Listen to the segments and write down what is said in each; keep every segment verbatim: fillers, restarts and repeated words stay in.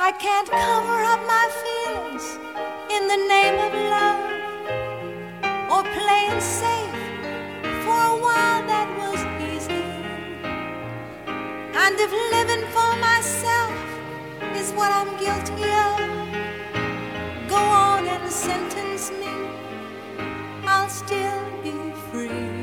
I can't cover up my feelings in the name of love, or playing safe. For a while that was easy, and if living for myself is what I'm guilty of, go on and sentence me, I'll still be free.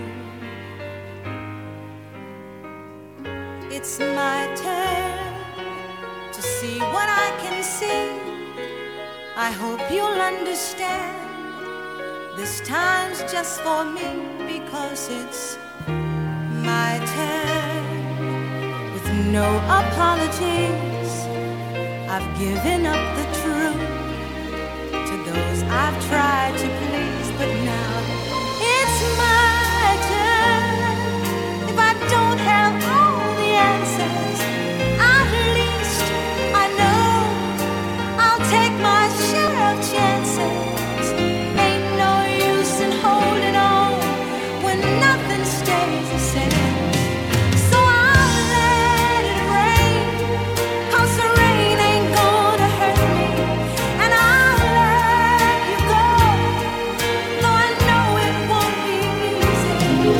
It's my turn to see what I can see. I hope you'll understand. This time's just for me, because it's my turn. With no apologies, I've given up the truth to those I've tried to please, but now it's my turn. If I don't have all the answers, at least I know I'll take my share of chances. Ain't no use in holding on when nothing stays the same. So I'll let it rain, 'cause the rain ain't gonna hurt me. And I'll let you go, though I know it won't be easy.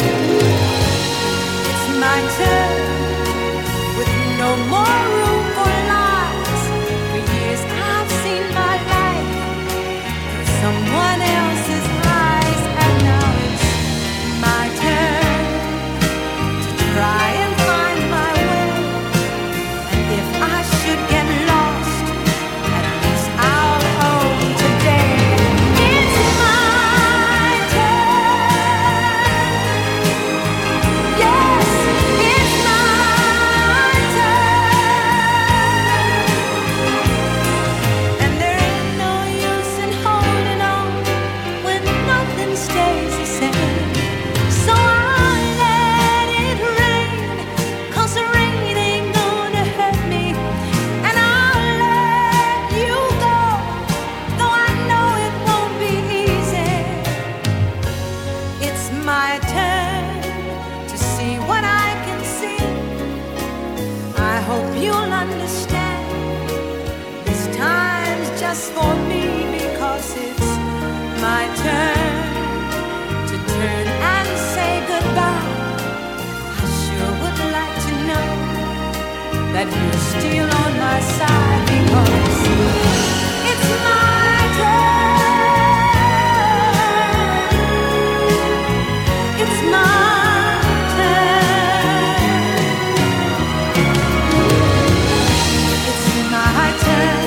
It's my turn, with no more room for lies. For years I've seen my life through someone else's eyes, and now it's my turn to try and find my way. And if I should get lost, at least I'll own today. It's my turn. Yes, it's my turn. And there ain't no use in holding on when nothing stays the same. So I'll let it rain, 'cause the rain ain't gonna hurt me. And I'll let you go, though I know it won't be easy. It's my turn to see what I can see. I hope you'll understand. This time's just for me, because it's my turn to turn and say goodbye. I sure would like to know that you're still on my side, because it's my turn. It's my turn. It's my turn.